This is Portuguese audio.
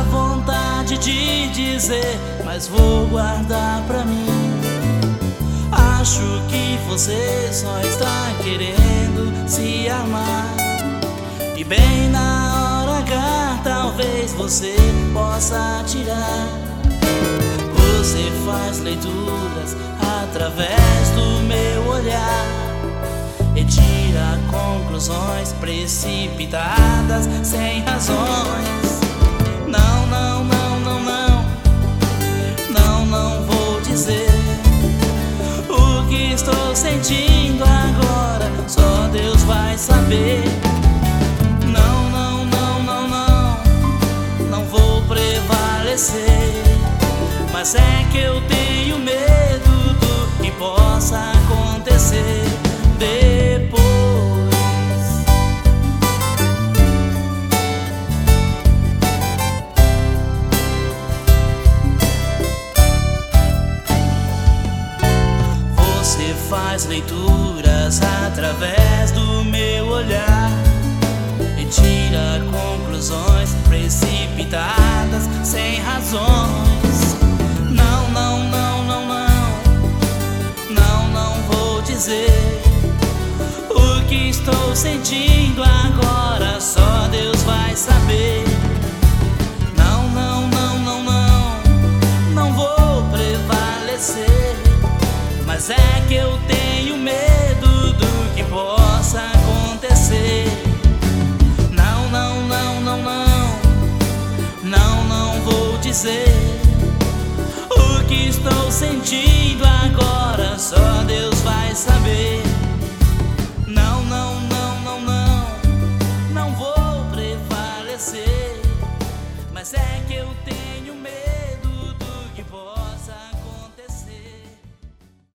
vontade de dizer, mas vou guardar pra mim. Acho que você só está querendo se amar, e bem na hora H talvez você possa tirar. Você faz leituras através do meu olhar e tira conclusões precipitadas sem razões. Não, não, não, não, não, não, não vou dizer o que estou sentindo agora, só Deus vai saber. Não, não, não, não, não, não vou prevalecer, mas é que eu tenho medo do que possa acontecer depois. Você faz leituras através do meu olhar e tira conclusões precipitadas sem razões. Não, não, não, não, não, não, não vou dizer o que estou sentindo agora, só Deus vai saber. Não, não, não, não, não, não vou prevalecer, mas é que eu tenho medo do que possa acontecer. Não, não, não, não, não, não, não vou dizer o que estou sentindo agora, só Deus vai saber.